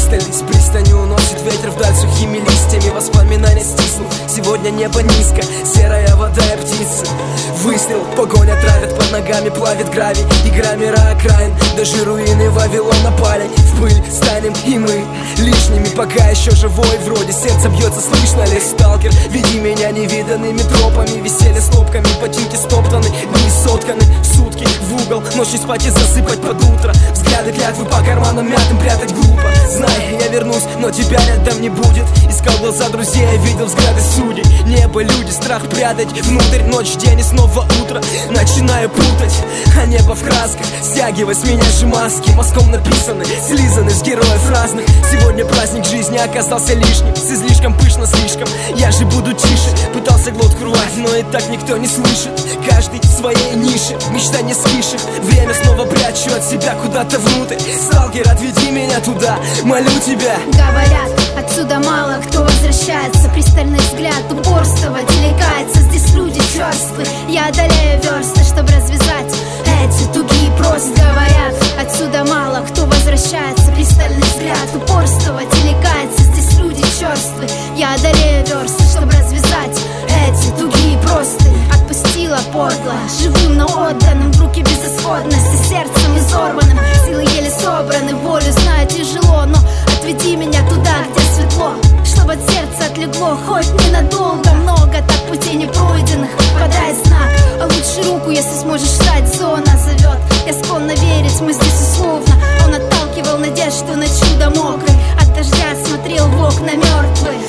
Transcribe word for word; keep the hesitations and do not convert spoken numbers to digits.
пристали с пристани уносит ветер вдаль сухими листьями. Воспоминания стиснут, сегодня небо низко, серая вода и птицы. Выстрел, погоня травит, под ногами плавит гравий. Игра мира окраин, даже руины Вавилона пали. В пыль станем и мы лишними, пока еще живой. Вроде сердце бьется, слышно ли? Сталкер, веди меня невиданными тропами. Веселье с нопками, ботинки стоптаны, дни сотканы в сутки в угол, ночь не спать и засыпать под утро. Взгляды клятвы по карманам мятым прятать глупо. Знай, я вернусь, но тебя рядом не будет. Искал глаза друзей, видел взгляды судей. Небо, люди, страх прятать внутрь. Ночь, день и снова утро. Начинаю путать, а небо в красках. Стягивай с меня же маски, мазком написаны, слизаны с героев разных. Сегодня праздник жизни оказался лишним, с излишком пышно слишком. Я же буду тише, пытался глотку рвать, но и так никто не слышит. Каждый в своей нише, мечта не скишек. Время снова прячу от себя куда-то внутрь. Сталкер, отведи меня туда, молю тебя. Говорят, отсюда мало кто возвращается. Пристальный взгляд, упорство деликается. Здесь люди черствы, я одолею версты, чтобы развязать эти тугие просто. Говорят, отсюда мало кто возвращается. Пристальный взгляд, упорство деликается. Здесь люди черствы, я одолею версты, чтобы развязать эти тугие просто. Отпустила подло, живым, но отданным в руки безысходности, сердцем изорванным, силы еле собраны, волю знаю тяжело, но отведи меня туда, где светло, чтобы от сердца отлегло, хоть ненадолго. Много так путей не пройденных, подай знак, а лучше руку, если сможешь встать, зона зовет. Я склонна верить, мы здесь условно. Он отталкивал надежду на чудо мокрый, от дождя смотрел в окна мертвые.